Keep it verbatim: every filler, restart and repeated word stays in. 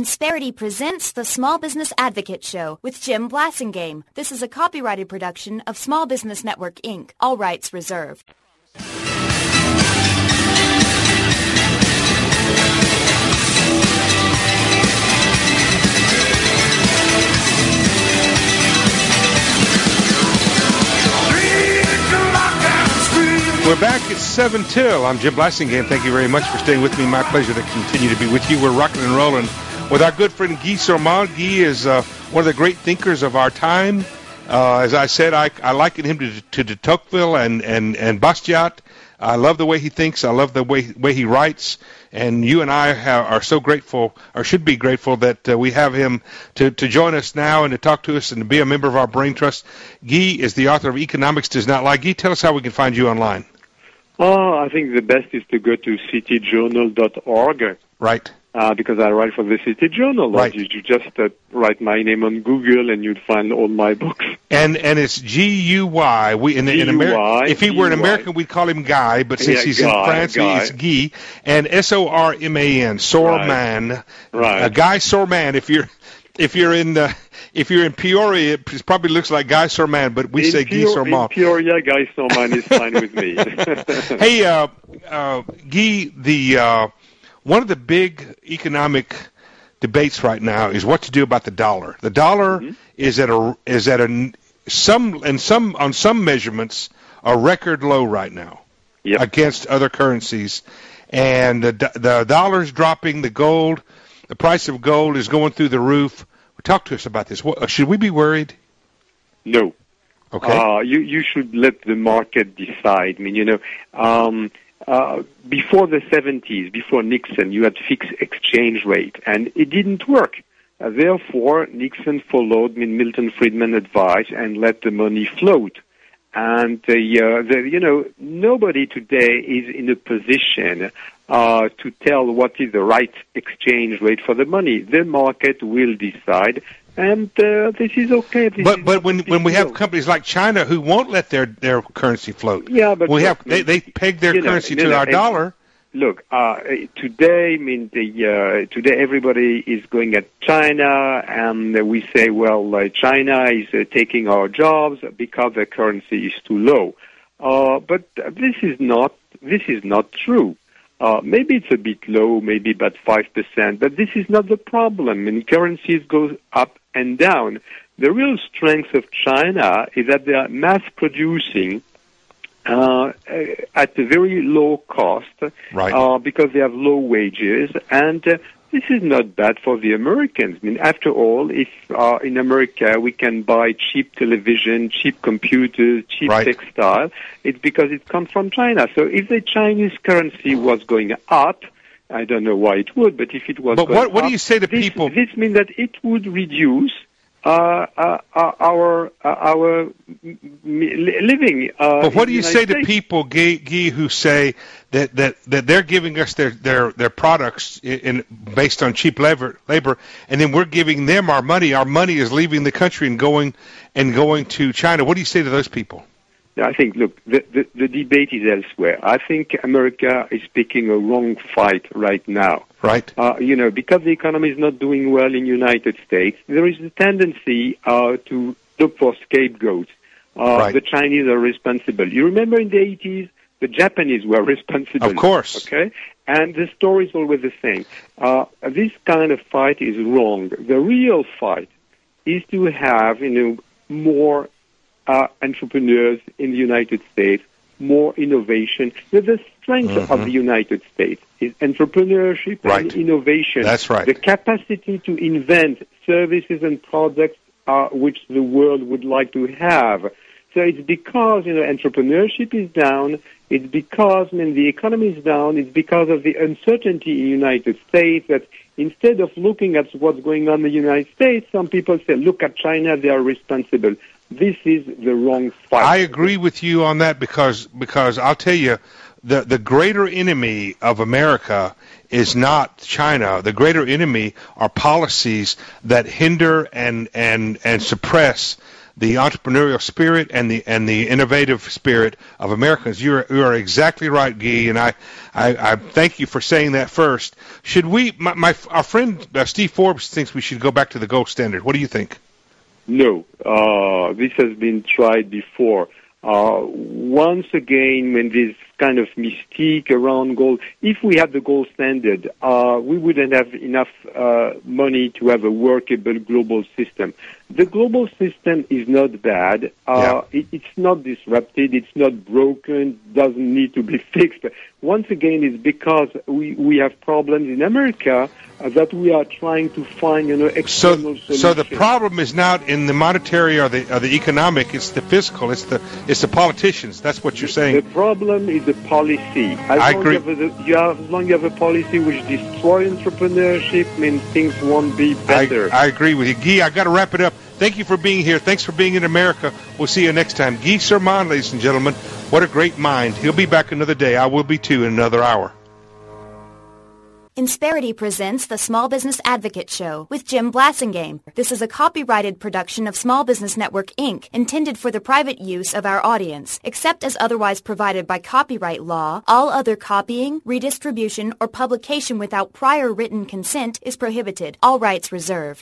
Insperity presents the Small Business Advocate Show with Jim Blasingame. This is a copyrighted production of Small Business Network, Incorporated. All rights reserved. We're back at seven till. I'm Jim Blasingame. Thank you very much for staying with me. My pleasure to continue to be with you. We're rocking and rolling with our good friend Guy Sormand. Guy is uh, one of the great thinkers of our time. Uh, as I said, I, I liken him to, to de Tocqueville and, and, and Bastiat. I love the way he thinks. I love the way way he writes. And you and I have, are so grateful, or should be grateful, that uh, we have him to, to join us now and to talk to us and to be a member of our Brain Trust. Guy is the author of Economics Does Not Lie. Guy, tell us how we can find you online. Oh, I think the best is to go to city journal dot org. Right. Uh, because I write for the City Journal. Right. You, you just uh, write my name on Google and you'd find all my books. And and it's G U Y. We in, in America. If he were an American, we'd call him Guy, but since yeah, he's Guy, in France, Guy. he's Guy. And S O R M A N, Sorman. Right. Uh, Guy Sorman. If you're if you're in the if you're in Peoria, it probably looks like Guy Sorman, but we in say Peor- Guy Sorman. In Peoria, Guy Sorman is fine with me. Hey, uh, uh, Guy, the uh, one of the big economic debates right now is what to do about the dollar. The dollar mm-hmm. is at a is at a some and some on some measurements a record low right now yep. against other currencies, and the the dollar's dropping. The gold, the price of gold is going through the roof. Talk to us about this. What, should we be worried? No. Okay. Uh, you you should let the market decide. I mean, you know. Um, Uh, before the seventies, before Nixon, you had fixed exchange rate, and it didn't work. Uh, therefore, Nixon followed Milton Friedman's advice and let the money float. And, uh, the, you know, nobody today is in a position uh, to tell what is the right exchange rate for the money. The market will decide. And uh, this is okay. This but is but when when we deal. have companies like China who won't let their, their currency float, yeah, but we look, have they, they peg their you know, currency no, to no, our dollar. Look, uh, today, I mean, the, uh, today everybody is going at China, and we say, well, uh, China is uh, taking our jobs because their currency is too low. Uh, but this is not this is not true. Uh, maybe it's a bit low, maybe about five percent, but this is not the problem. I mean, currencies go up and down. The real strength of China is that they are mass-producing uh, at a very low cost right. uh, because they have low wages, and uh, this is not bad for the Americans. I mean, after all, if uh, in America we can buy cheap television, cheap computers, cheap right. textile, it's because it comes from China. So if the Chinese currency was going up, I don't know why it would, but if it was but going what, what up, do you say to this, people? This means that it would reduce uh, uh, our uh, our living. Uh, but what do you say States. to people, Guy, Guy, who say that, that, that they're giving us their, their, their products in, in, based on cheap labor, labor, and then we're giving them our money? Our money is leaving the country and going and going to China. What do you say to those people? I think, look, the, the, the debate is elsewhere. I think America is picking a wrong fight right now. Right. Uh, you know, because the economy is not doing well in the United States, there is a tendency uh, to look for scapegoats. Uh, right. The Chinese are responsible. You remember in the eighties, the Japanese were responsible. Of course. Okay? And the story is always the same. Uh, this kind of fight is wrong. The real fight is to have, you know, more Uh, entrepreneurs in the United States, more innovation. The strength mm-hmm. of the United States is entrepreneurship right. and innovation. That's right. The capacity to invent services and products uh, which the world would like to have. So it's because, you know, entrepreneurship is down. It's because, I mean, the economy is down. It's because of the uncertainty in the United States that instead of looking at what's going on in the United States, some people say, look at China, they are responsible. This is the wrong fight. I agree with you on that because because I'll tell you, the the greater enemy of America is not China. The greater enemy are policies that hinder and and and suppress the entrepreneurial spirit and the and the innovative spirit of Americans. You are, you are exactly right, Guy, and I, I, I thank you for saying that first. Should we, my, my our friend uh, Steve Forbes thinks we should go back to the gold standard. What do you think? No, uh, this has been tried before. Uh, once again, when there's kind of mystique around gold, if we had the gold standard, uh, we wouldn't have enough uh, money to have a workable global system. The global system is not bad. Uh, yeah. it, it's not disrupted. It's not broken. Doesn't need to be fixed. Once again, it's because we, we have problems in America uh, that we are trying to find, you know, external so, solutions. So the problem is not in the monetary or the or the economic. It's the fiscal. It's the it's the politicians. That's what you're saying. The problem is the policy. As I long agree. You have a, you have, as long as you have a policy which destroys entrepreneurship, I mean, things won't be better. I, I agree with you. Guy, I got to wrap it up. Thank you for being here. Thanks for being in America. We'll see you next time. Guy Sermon, ladies and gentlemen. What a great mind. He'll be back another day. I will be too in another hour. Insperity presents the Small Business Advocate Show with Jim Blasingame. This is a copyrighted production of Small Business Network, Incorporated, intended for the private use of our audience. Except as otherwise provided by copyright law, all other copying, redistribution, or publication without prior written consent is prohibited. All rights reserved.